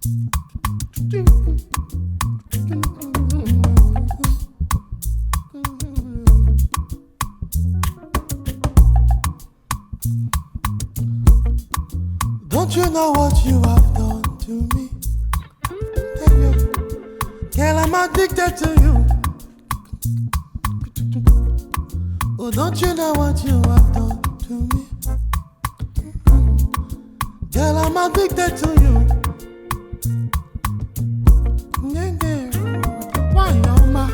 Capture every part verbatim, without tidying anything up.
Don't you know what you have done to me? Tell you, girl, I'm addicted to you. Oh, don't you know what you have done to me? Girl, I'm addicted to you. Yeah, yeah. Why, oh, my?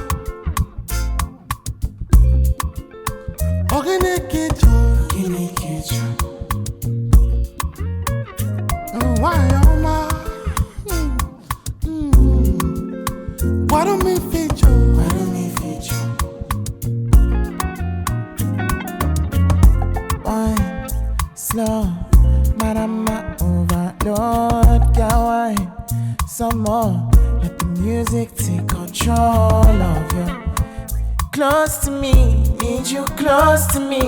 Ogene Kicho. Ogene Kicho. Why, oh my? Mm, mm. Why don't we feature? Why don't we feature? Wine, slow, marama overload. Girl, wine, some more. Let the music take control of you. Close to me, need you close to me.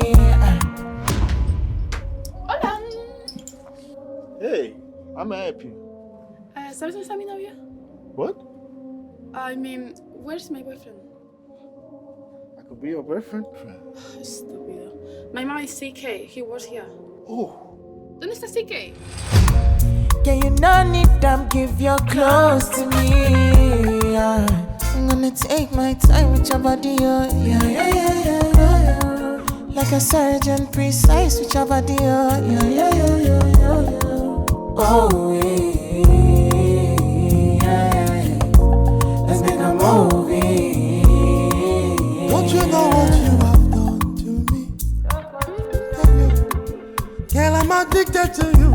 Hey, I'm gonna help you. Uh, something Sami now, yeah? What? I mean, where's my boyfriend? I could be your boyfriend? Stupid. My mom is C K. He was here. Oh. ¿Dónde está C K? Yeah, you no need them, give your close to me. Yeah. I'm gonna take my time with your body, oh. Yeah, yeah, yeah, yeah, yeah, yeah. Like a surgeon, precise with your body, oh. Yeah, yeah, yeah, yeah, yeah, yeah. Oh, yeah, yeah, yeah. Let's make a movie. Don't you know what you have done to me? Tell you, girl, I'm addicted to you.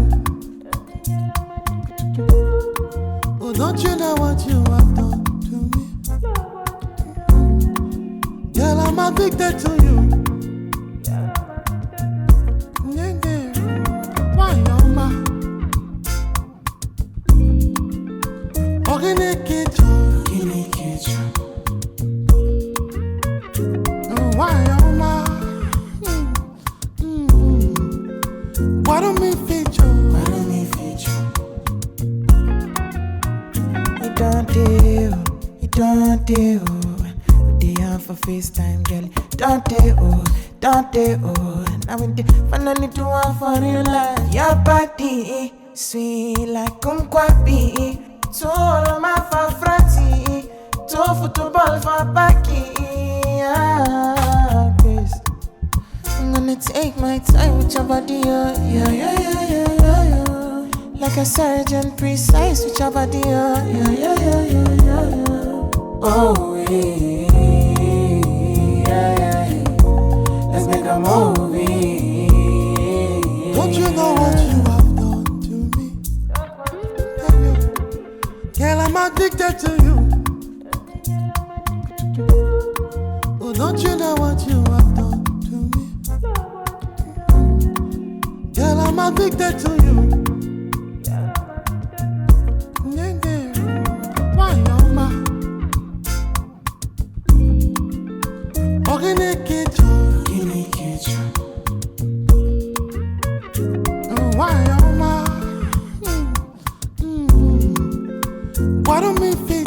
Oh, don't you know what you have done to me? Girl, I'm addicted to you. Yeah, yeah. Why, oh my? Ogene Kicho. Ogene Kicho. Why, oh my? Mm, mm. Why don't we feature? Why don't we feature? You don't do, you don't do. We dey have for FaceTime, girl. Don't do, don't do. Now we dey finally do one for real life. Your body sweet like kumquabi. Tolo ma fa frati, to football for baki. Yeah, please. I'm gonna take my time with your body, oh. Yeah, yeah, yeah, yeah, yeah, yeah. Like a surgeon, precise with your body, oh. Yeah, yeah, yeah, yeah, yeah, yeah. Oh, yeah, yeah, yeah. Let's make a movie. Don't you know what you have done to me? Tell you, girl, I'm addicted to you. Oh, don't you know what you have done to me? Girl, I'm addicted to you. Yeah, yeah. Why, oh my? Ogene Kicho. Ogene Kicho. Why, oh my? Mm, mm. Why don't we feel